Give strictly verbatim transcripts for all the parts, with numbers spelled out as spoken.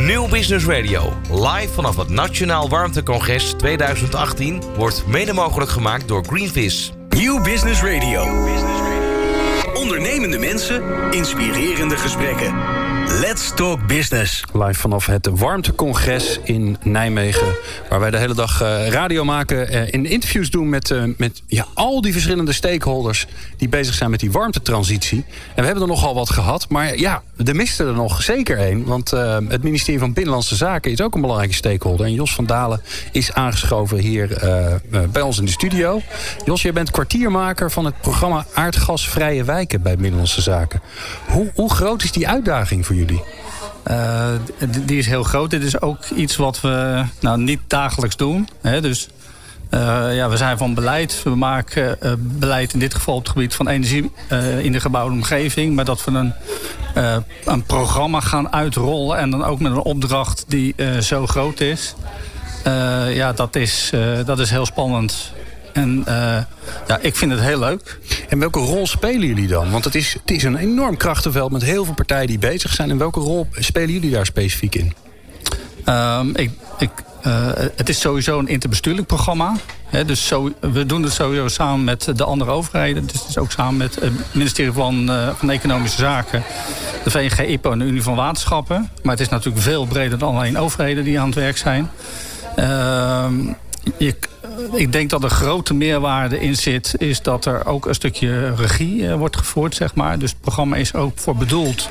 Nieuw Business Radio, live vanaf het Nationaal Warmtecongres tweeduizend achttien... wordt mede mogelijk gemaakt door Greenvis. Nieuw Business Radio. Ondernemende mensen, inspirerende gesprekken. Let's talk business. Live vanaf het Warmtecongres in Nijmegen. Waar wij de hele dag uh, radio maken en uh, interviews doen met, uh, met ja, al die verschillende stakeholders die bezig zijn met die warmtetransitie. En we hebben er nogal wat gehad. Maar ja, er miste er nog zeker één. Want uh, het ministerie van Binnenlandse Zaken is ook een belangrijke stakeholder. En Jos van Dalen is aangeschoven hier uh, uh, bij ons in de studio. Jos, jij bent kwartiermaker van het programma Aardgasvrije Wijken bij Binnenlandse Zaken. Hoe, hoe groot is die uitdaging voor jullie? Uh, die is heel groot. Dit is ook iets wat we nou, niet dagelijks doen. Hè? Dus uh, ja, we zijn van beleid. We maken uh, beleid in dit geval op het gebied van energie uh, in de gebouwde omgeving. Maar dat we een, uh, een programma gaan uitrollen. En dan ook met een opdracht die uh, zo groot is. Uh, ja, dat is, uh, dat is heel spannend. En uh, ja, ik vind het heel leuk. En welke rol spelen jullie dan? Want het is, het is een enorm krachtenveld met heel veel partijen die bezig zijn. En welke rol spelen jullie daar specifiek in? Um, ik, ik, uh, het is sowieso een interbestuurlijk programma. He, dus zo, we doen het sowieso samen met de andere overheden. Dus het is ook samen met het ministerie van, uh, van Economische Zaken, de V N G I P O en de Unie van Waterschappen. Maar het is natuurlijk veel breder dan alleen overheden die aan het werk zijn. Uh, je, Ik denk dat er grote meerwaarde in zit, is dat er ook een stukje regie uh, wordt gevoerd, zeg maar. Dus het programma is ook voor bedoeld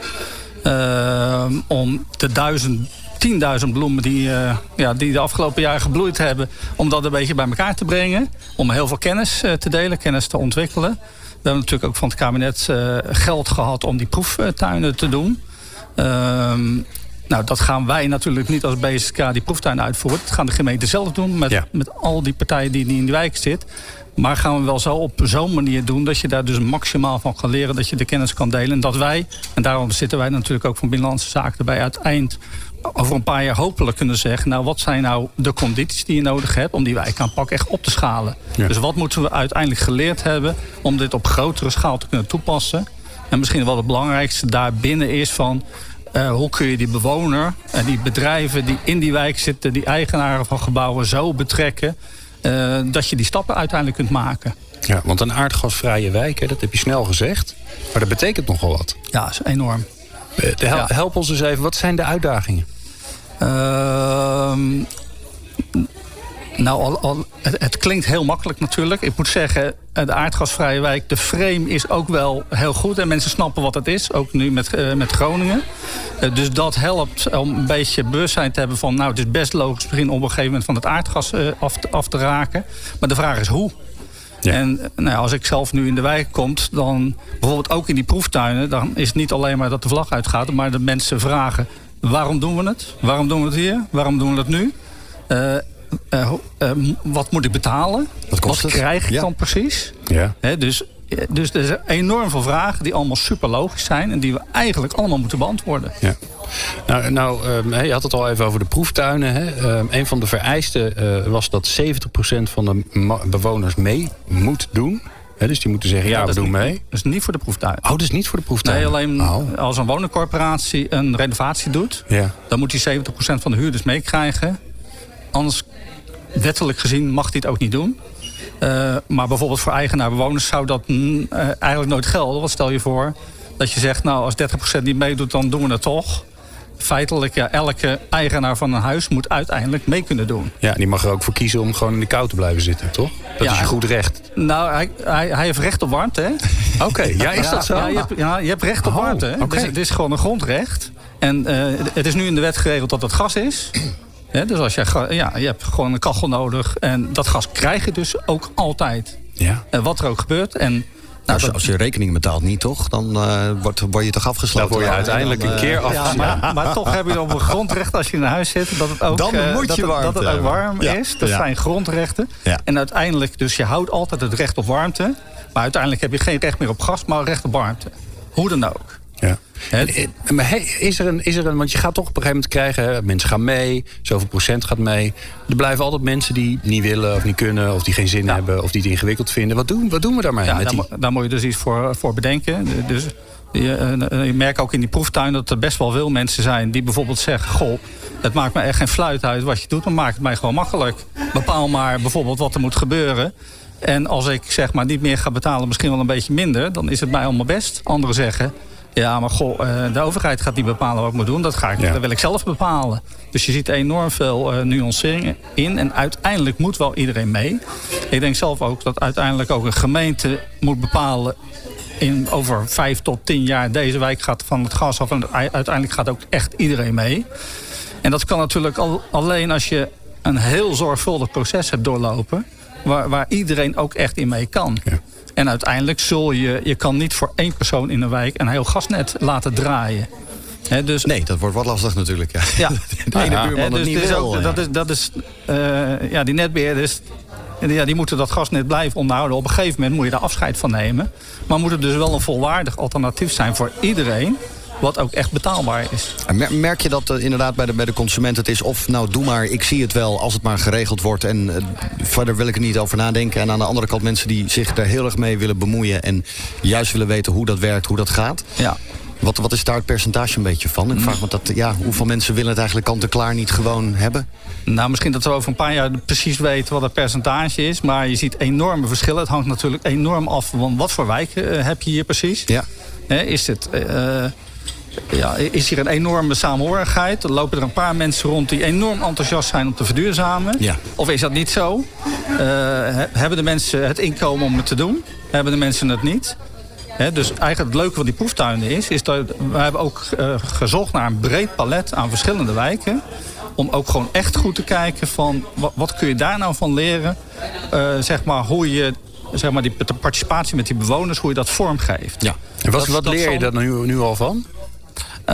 uh, om de duizend, tienduizend bloemen die, uh, ja, die de afgelopen jaren gebloeid hebben, om dat een beetje bij elkaar te brengen. Om heel veel kennis uh, te delen, kennis te ontwikkelen. We hebben natuurlijk ook van het kabinet uh, geld gehad om die proeftuinen te doen. Uh, Nou, dat gaan wij natuurlijk niet als B S K die proeftuin uitvoeren. Dat gaan de gemeenten zelf doen met, ja. met al die partijen die in die wijk zitten. Maar gaan we wel zo op zo'n manier doen dat je daar dus maximaal van kan leren, dat je de kennis kan delen. En dat wij, en daarom zitten wij natuurlijk ook van Binnenlandse Zaken erbij, uiteindelijk over een paar jaar hopelijk kunnen zeggen, nou, wat zijn nou de condities die je nodig hebt om die wijkaanpak echt op te schalen. Ja. Dus wat moeten we uiteindelijk geleerd hebben om dit op grotere schaal te kunnen toepassen. En misschien wel het belangrijkste daarbinnen is van, Uh, hoe kun je die bewoner en die bedrijven die in die wijk zitten, die eigenaren van gebouwen zo betrekken, uh, dat je die stappen uiteindelijk kunt maken. Ja, want een aardgasvrije wijk, hè, dat heb je snel gezegd, maar dat betekent nogal wat. Ja, dat is enorm. Uh, hel- ja. Help ons eens even, wat zijn de uitdagingen? Uh, nou, al, al, het, het klinkt heel makkelijk natuurlijk. Ik moet zeggen, de aardgasvrije wijk, de frame is ook wel heel goed. En mensen snappen wat het is, ook nu met, uh, met Groningen. Uh, dus dat helpt om een beetje bewustzijn te hebben van, nou, het is best logisch misschien op een gegeven moment van het aardgas uh, af, te, af te raken. Maar de vraag is hoe. Ja. En nou, als ik zelf nu in de wijk kom, dan bijvoorbeeld ook in die proeftuinen, dan is het niet alleen maar dat de vlag uitgaat, maar de mensen vragen, waarom doen we het? Waarom doen we het hier? Waarom doen we het nu? Uh, Uh, uh, wat moet ik betalen? Wat, kost wat krijg ik ja. dan precies? Ja. He, dus, dus er zijn enorm veel vragen die allemaal super logisch zijn en die we eigenlijk allemaal moeten beantwoorden. Ja. Nou, nou um, je had het al even over de proeftuinen. Hè. Um, een van de vereisten uh, was dat zeventig procent van de ma- bewoners mee moet doen. He, dus die moeten zeggen, ja, ja we doen niet, mee. Dat is niet voor de proeftuin. Oh, dat is niet voor de proeftuin? Nee, alleen oh. als een woningcorporatie een renovatie doet, ja. dan moet die zeventig procent van de huurders meekrijgen. Anders, wettelijk gezien, mag hij het ook niet doen. Uh, maar bijvoorbeeld voor eigenaar-bewoners zou dat mm, uh, eigenlijk nooit gelden. Wat stel je voor dat je zegt, nou, als dertig procent niet meedoet, dan doen we het toch. Feitelijk, ja, elke eigenaar van een huis moet uiteindelijk mee kunnen doen. Ja, die mag er ook voor kiezen om gewoon in de kou te blijven zitten, toch? Dat ja, is je goed recht. Nou, hij, hij, hij heeft recht op warmte, hè? Oké, okay, ja, is ja, dat zo? Ja, je hebt, ja, je hebt recht op oh, warmte. Hè? Okay. Dus, het is gewoon een grondrecht. En uh, het is nu in de wet geregeld dat het gas is. Ja, dus als jij, ja, je hebt gewoon een kachel nodig. En dat gas krijg je dus ook altijd. Ja. En wat er ook gebeurt. En, nou, als, dat, als je rekening betaalt niet, toch? Dan uh, word, word je toch afgesloten. Dan word je uiteindelijk dan, uh, een keer afgesloten. Ja, maar, maar toch heb je op een grondrecht als je in huis zit. Dat het ook, dan uh, moet je dat, het, dat het ook warm ja. is. Dat ja. zijn grondrechten. Ja. En uiteindelijk, dus je houdt altijd het recht op warmte. Maar uiteindelijk heb je geen recht meer op gas, maar recht op warmte. Hoe dan ook. Ja. En, maar hey, is, er een, is er een, want je gaat toch op een gegeven moment krijgen, hè, mensen gaan mee, zoveel procent gaat mee. Er blijven altijd mensen die niet willen of niet kunnen, of die geen zin ja. hebben, of die het ingewikkeld vinden. Wat doen, wat doen we daarmee? Ja, met daar, die... mo- daar moet je dus iets voor, voor bedenken. Dus Je, uh, je merkt ook in die proeftuin dat er best wel veel mensen zijn die bijvoorbeeld zeggen, goh, het maakt me echt geen fluit uit wat je doet, maar maakt het mij gewoon makkelijk. Bepaal maar bijvoorbeeld wat er moet gebeuren. En als ik zeg maar niet meer ga betalen, misschien wel een beetje minder, dan is het mij allemaal best. Anderen zeggen, ja, maar goh, uh, de overheid gaat niet bepalen wat ik moet doen. Dat, ga ik, ja. dat wil ik zelf bepalen. Dus je ziet enorm veel uh, nuanceringen in. En uiteindelijk moet wel iedereen mee. Ik denk zelf ook dat uiteindelijk ook een gemeente moet bepalen, in over vijf tot tien jaar deze wijk gaat van het gas af. En uiteindelijk gaat ook echt iedereen mee. En dat kan natuurlijk al, alleen als je een heel zorgvuldig proces hebt doorlopen, Waar, waar iedereen ook echt in mee kan. Ja. En uiteindelijk zul je... Je kan niet voor één persoon in een wijk een heel gasnet laten draaien. He, dus, nee, dat wordt wat lastig natuurlijk. Ja. Ja. De ene ja. buurman He, dus, niet dus wil. Ook, ja. Dat is... Dat is uh, ja, die netbeheerders, ja, die moeten dat gasnet blijven onderhouden. Op een gegeven moment moet je daar afscheid van nemen. Maar moet het dus wel een volwaardig alternatief zijn voor iedereen, wat ook echt betaalbaar is. Merk je dat uh, inderdaad bij de, bij de consument het is of nou doe maar, ik zie het wel als het maar geregeld wordt en uh, verder wil ik er niet over nadenken. En aan de andere kant mensen die zich daar heel erg mee willen bemoeien en juist willen weten hoe dat werkt, hoe dat gaat. Ja. Wat, wat is daar het percentage een beetje van? Ik vraag me dat, ja, hoeveel mensen willen het eigenlijk kant-en-klaar niet gewoon hebben? Nou, misschien dat we over een paar jaar precies weten wat het percentage is. Maar je ziet enorme verschillen. Het hangt natuurlijk enorm af van wat voor wijk uh, heb je hier precies. Ja. He, is het... Uh, Ja, is hier een enorme samenhorigheid? Er lopen er een paar mensen rond die enorm enthousiast zijn om te verduurzamen. Ja. Of is dat niet zo? Uh, hebben de mensen het inkomen om het te doen? Hebben de mensen het niet? He, dus eigenlijk het leuke van die proeftuinen is, is dat we hebben ook uh, gezocht naar een breed palet aan verschillende wijken. Om ook gewoon echt goed te kijken van wat, wat kun je daar nou van leren? Uh, zeg maar hoe je zeg maar die de participatie met die bewoners, hoe je dat vormgeeft. Ja. En wat, dat, wat dat leer zal... je daar nu, nu al van? Uh,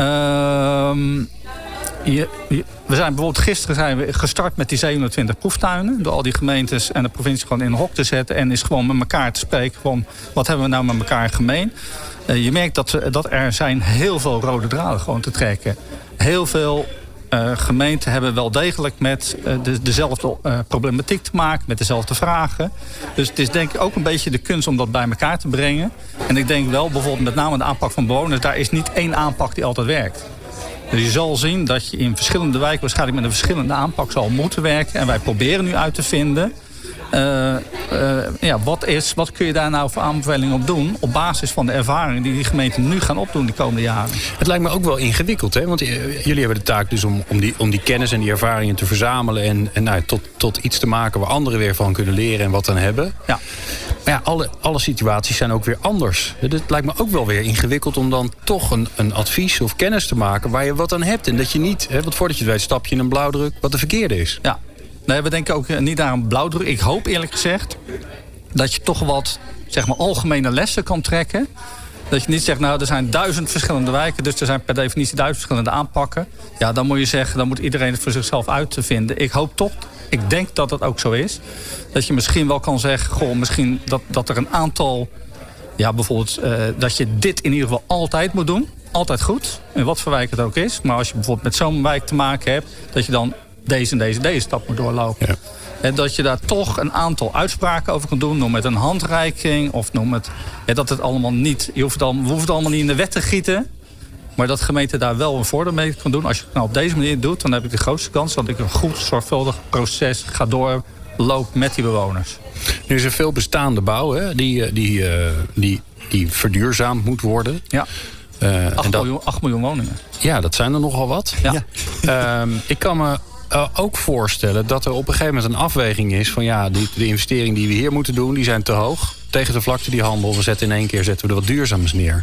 je, je, we zijn bijvoorbeeld gisteren zijn we gestart met die zevenentwintig proeftuinen. Door al die gemeentes en de provincie gewoon in een hok te zetten. En is gewoon met elkaar te spreken van wat hebben we nou met elkaar gemeen. Uh, je merkt dat, dat er zijn heel veel rode draden gewoon te trekken. Heel veel uh, gemeenten hebben wel degelijk met uh, de, dezelfde uh, problematiek te maken. Met dezelfde vragen. Dus het is denk ik ook een beetje de kunst om dat bij elkaar te brengen. En ik denk wel bijvoorbeeld met name de aanpak van bewoners. Daar is niet één aanpak die altijd werkt. Dus je zal zien dat je in verschillende wijken waarschijnlijk met een verschillende aanpak zal moeten werken. En wij proberen nu uit te vinden. Uh, uh, ja, wat, is, wat kun je daar nou voor aanbevelingen op doen? Op basis van de ervaringen die die gemeenten nu gaan opdoen de komende jaren. Het lijkt me ook wel ingewikkeld, hè? Want jullie hebben de taak dus om, om, die, om die kennis en die ervaringen te verzamelen. En, en nou, tot, tot iets te maken waar anderen weer van kunnen leren en wat dan hebben. Ja. Maar ja, alle, alle situaties zijn ook weer anders. Het lijkt me ook wel weer ingewikkeld om dan toch een, een advies of kennis te maken waar je wat aan hebt. En dat je niet, hè, want voordat je het weet stap je in een blauwdruk wat de verkeerde is. Ja. Nee, we denken ook niet naar een blauwdruk. Ik hoop eerlijk gezegd dat je toch wat zeg maar, algemene lessen kan trekken. Dat je niet zegt, nou, er zijn duizend verschillende wijken, dus er zijn per definitie duizend verschillende aanpakken. Ja, dan moet je zeggen, dan moet iedereen het voor zichzelf uitvinden. Ik hoop toch, ik denk dat dat ook zo is. Dat je misschien wel kan zeggen, goh, misschien dat, dat er een aantal, ja, bijvoorbeeld, uh, dat je dit in ieder geval altijd moet doen. Altijd goed, in wat voor wijk het ook is. Maar als je bijvoorbeeld met zo'n wijk te maken hebt, dat je dan deze en deze, deze stap moet doorlopen. Ja. En dat je daar toch een aantal uitspraken over kan doen. Noem het een handreiking. Of noem het, ja, dat het allemaal niet, je hoeft het allemaal, we hoeven het allemaal niet in de wet te gieten. Maar dat gemeente daar wel een voordeel mee kan doen. Als je het nou op deze manier doet, dan heb ik de grootste kans dat ik een goed, zorgvuldig proces ga doorlopen met die bewoners. Nu is er veel bestaande bouw, hè, die, die, uh, die, die verduurzaamd moet worden. Ja. Uh, acht, dat, miljoen, acht miljoen woningen. Ja, dat zijn er nogal wat. Ja. Ja. Um, ik kan me uh, ook voorstellen dat er op een gegeven moment een afweging is van ja, die, de investeringen die we hier moeten doen, die zijn te hoog. Tegen de vlakte die handel, we zetten in één keer zetten we er wat duurzaams neer.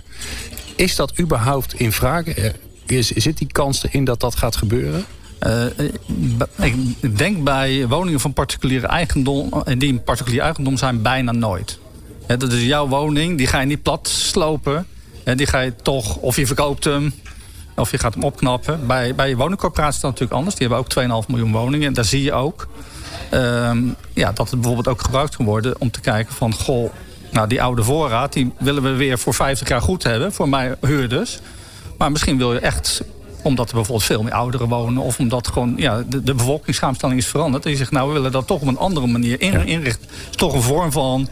Is dat überhaupt in vraag? Is, zit die kans erin dat dat gaat gebeuren? Uh, ik denk bij woningen van particuliere eigendom, die in particulier eigendom zijn, bijna nooit. Ja, dat is jouw woning, die ga je niet plat slopen. En die ga je toch, of je verkoopt hem, of je gaat hem opknappen. Bij, bij woningcorporaties is dat natuurlijk anders. Die hebben ook twee komma vijf miljoen woningen. En daar zie je ook um, ja, dat het bijvoorbeeld ook gebruikt kan worden om te kijken van, goh, nou die oude voorraad, die willen we weer voor vijftig jaar goed hebben, voor mij huurders. Maar misschien wil je echt, omdat er bijvoorbeeld veel meer ouderen wonen, of omdat gewoon ja, de, de bevolkingssamenstelling is veranderd. En je zegt, nou we willen dat toch op een andere manier in, ja. inrichten. Het is toch een vorm van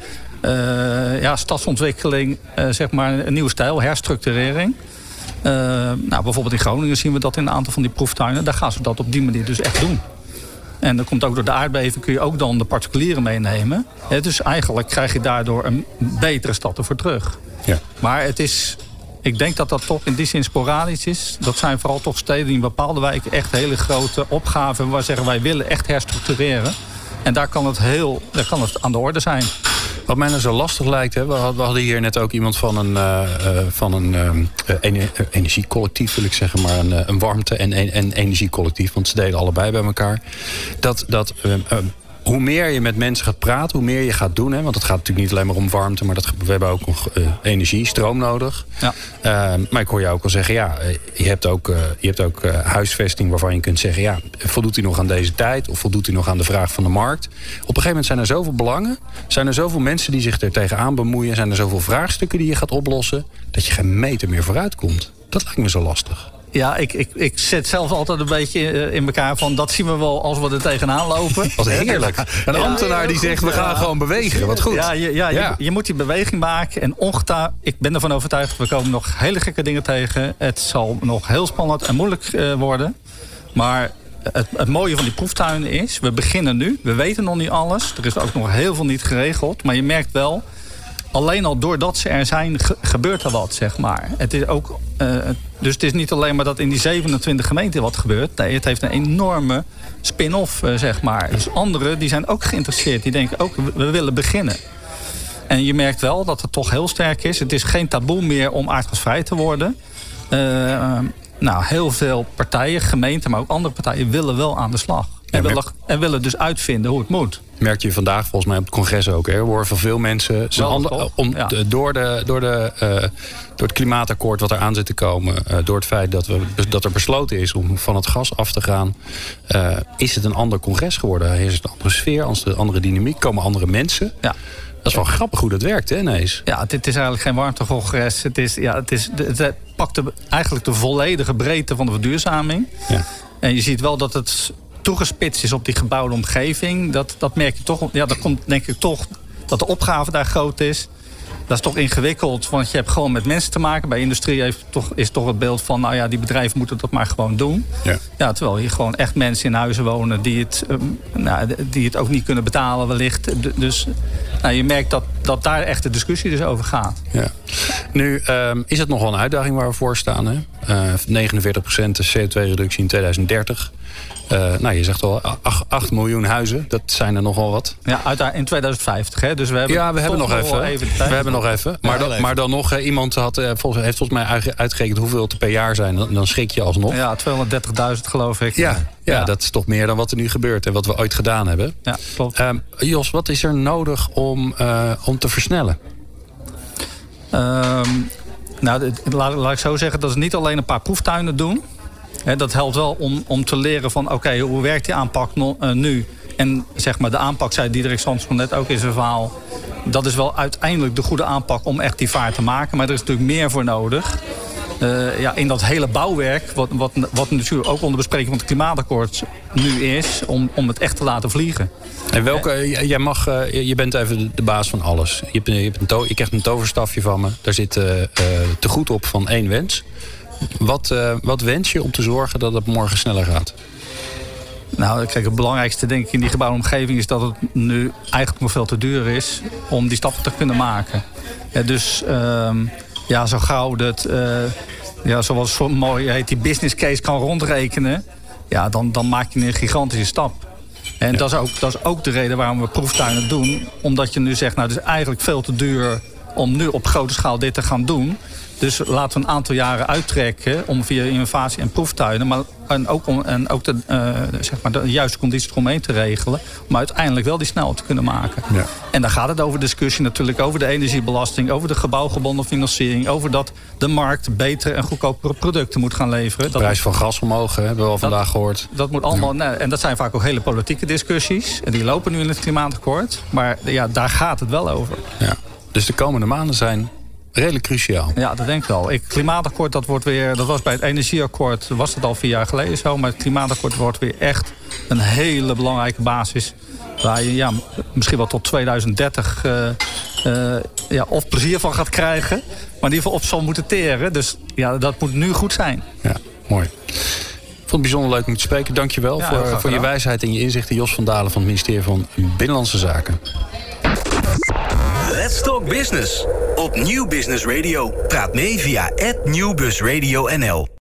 Uh, ja, stadsontwikkeling, uh, zeg maar een nieuwe stijl, herstructurering. Uh, nou, bijvoorbeeld in Groningen zien we dat in een aantal van die proeftuinen. Daar gaan ze dat op die manier dus echt doen. En dan komt ook door de aardbeving kun je ook dan de particulieren meenemen. He, dus eigenlijk krijg je daardoor een betere stad ervoor terug. Ja. Maar het is, ik denk dat dat toch in die zin sporadisch is. Dat zijn vooral toch steden die in bepaalde wijken echt hele grote opgaven hebben. Waar zeggen wij willen echt herstructureren. En daar kan het, heel, daar kan het aan de orde zijn. Wat mij nou zo lastig lijkt, hè, we hadden hier net ook iemand van een, uh, van een uh, ener- energiecollectief, wil ik zeggen, maar een, uh, een warmte- en, en, en energiecollectief, want ze deden allebei bij elkaar. Dat, dat uh, uh, hoe meer je met mensen gaat praten, hoe meer je gaat doen, hè, want het gaat natuurlijk niet alleen maar om warmte, maar dat, we hebben ook nog uh, energie, stroom nodig. Ja. Uh, maar ik hoor jou ook al zeggen, ja, je hebt ook, uh, je hebt ook uh, huisvesting waarvan je kunt zeggen, ja, voldoet hij nog aan deze tijd of voldoet hij nog aan de vraag van de markt? Op een gegeven moment zijn er zoveel belangen, zijn er zoveel mensen die zich er tegenaan bemoeien, zijn er zoveel vraagstukken die je gaat oplossen, dat je geen meter meer vooruit komt. Dat lijkt me zo lastig. Ja, ik, ik, ik zet zelf altijd een beetje in elkaar van, dat zien we wel als we er tegenaan lopen. Wat heerlijk. Een ambtenaar die zegt, we gaan gewoon bewegen. Wat goed. Ja, je, ja, ja. Je, je moet die beweging maken. En ongetwijfeld, ik ben ervan overtuigd, we komen nog hele gekke dingen tegen. Het zal nog heel spannend en moeilijk uh, worden. Maar het, het mooie van die proeftuinen is, we beginnen nu. We weten nog niet alles. Er is ook nog heel veel niet geregeld. Maar je merkt wel, alleen al doordat ze er zijn, ge- gebeurt er wat, zeg maar. Het is ook, uh, dus het is niet alleen maar dat in die zevenentwintig gemeenten wat gebeurt. Nee, het heeft een enorme spin-off, uh, zeg maar. Dus anderen die zijn ook geïnteresseerd. Die denken ook, we, we willen beginnen. En je merkt wel dat het toch heel sterk is. Het is geen taboe meer om aardgasvrij te worden. Uh, uh, nou, heel veel partijen, gemeenten, maar ook andere partijen willen wel aan de slag. En willen, en willen dus uitvinden hoe het moet. Merk je vandaag volgens mij op het congres ook. Hè? We horen van veel mensen zijn handen, om, ja. de, door, de, door, de, uh, door het klimaatakkoord wat er aan zit te komen. Uh, door het feit dat, we, dat er besloten is om van het gas af te gaan. Uh, is het een ander congres geworden? Er is een andere sfeer, een andere dynamiek. Komen andere mensen. Ja. Dat is wel grappig hoe dat werkt, hè, ineens? Ja, dit is eigenlijk geen warmtegolfcongres. Het, is, ja, het, is, het, het pakt de, eigenlijk de volledige breedte van de verduurzaming. Ja. En je ziet wel dat het toegespitst is op die gebouwde omgeving. Dat, dat merk je toch. Ja, dat komt denk ik toch dat de opgave daar groot is. Dat is toch ingewikkeld, want je hebt gewoon met mensen te maken. Bij industrie heeft toch, is toch het beeld van, nou ja, die bedrijven moeten dat maar gewoon doen. Ja. Ja, terwijl hier gewoon echt mensen in huizen wonen die het, um, nou, die het ook niet kunnen betalen wellicht. Dus nou, je merkt dat, dat daar echt de discussie dus over gaat. Ja. Nu um, is het nog wel een uitdaging waar we voor staan. Hè? Uh, negenenveertig procent C O twee reductie in tweeduizend dertig. Uh, nou, je zegt al acht miljoen huizen. Dat zijn er nogal wat. Ja, uit, in tweeduizend vijftig. Hè? Dus we hebben ja, we hebben nog even. even we hebben nog even. Maar, ja, dan, maar dan nog, uh, iemand had, uh, volgens, heeft volgens mij uitgerekend hoeveel er per jaar zijn. Dan, dan schrik je alsnog. Ja, tweehonderddertigduizend geloof ik. Ja, ja, ja, dat is toch meer dan wat er nu gebeurt en wat we ooit gedaan hebben. Ja, klopt. Uh, Jos, wat is er nodig om, uh, om te versnellen? Um, nou, laat, laat ik zo zeggen, dat is niet alleen een paar proeftuinen doen. He, dat helpt wel om, om te leren van oké, okay, hoe werkt die aanpak no, uh, nu? En zeg maar de aanpak, zei Diederik Samson net ook in zijn verhaal. Dat is wel uiteindelijk de goede aanpak om echt die vaart te maken. Maar er is natuurlijk meer voor nodig. Uh, ja, in dat hele bouwwerk, wat, wat, wat natuurlijk ook onder bespreking van het klimaatakkoord nu is, om, om het echt te laten vliegen. En welke, jij mag, uh, je bent even de baas van alles. Je, hebt, je, hebt een to, je krijgt een toverstafje van me. Daar zit uh, uh, te goed op van één wens. Wat, uh, wat wens je om te zorgen dat het morgen sneller gaat? Nou, kijk, het belangrijkste denk ik in die gebouwde omgeving is dat het nu eigenlijk nog veel te duur is om die stappen te kunnen maken. Ja, dus uh, ja, zo gauw dat, uh, ja, zoals zo mooi heet, die business case kan rondrekenen, ja, dan, dan maak je een gigantische stap. En ja. dat, is ook, dat is ook de reden waarom we proeftuinen doen. Omdat je nu zegt, nou, het is eigenlijk veel te duur om nu op grote schaal dit te gaan doen. Dus laten we een aantal jaren uittrekken om via innovatie en proeftuinen, maar en ook, om, en ook de, uh, zeg maar de juiste condities eromheen te regelen, om uiteindelijk wel die snelheid te kunnen maken. Ja. En dan gaat het over discussie natuurlijk, over de energiebelasting, over de gebouwgebonden financiering, over dat de markt betere en goedkopere producten moet gaan leveren. De prijs van gas omhoog, hè, hebben we al vandaag gehoord. Dat moet allemaal, ja. En dat zijn vaak ook hele politieke discussies. En die lopen nu in het klimaatakkoord. Maar ja, daar gaat het wel over. Ja. Dus de komende maanden zijn redelijk cruciaal. Ja, dat denk ik wel. Het klimaatakkoord, dat wordt weer, dat was bij het energieakkoord, was het al vier jaar geleden zo, maar het klimaatakkoord wordt weer echt een hele belangrijke basis waar je ja, misschien wel tot tweeduizend dertig uh, uh, ja, of plezier van gaat krijgen, maar in ieder geval op zal moeten teren. Dus ja, dat moet nu goed zijn. Ja, mooi. Ik vond het bijzonder leuk om te spreken. Dank je wel ja, voor, voor je wijsheid en je inzichten. Jos van Dalen van het ministerie van Binnenlandse Zaken. Let's Talk Business op Nieuw Business Radio. Praat mee via at Nieuw Bus Radio N L.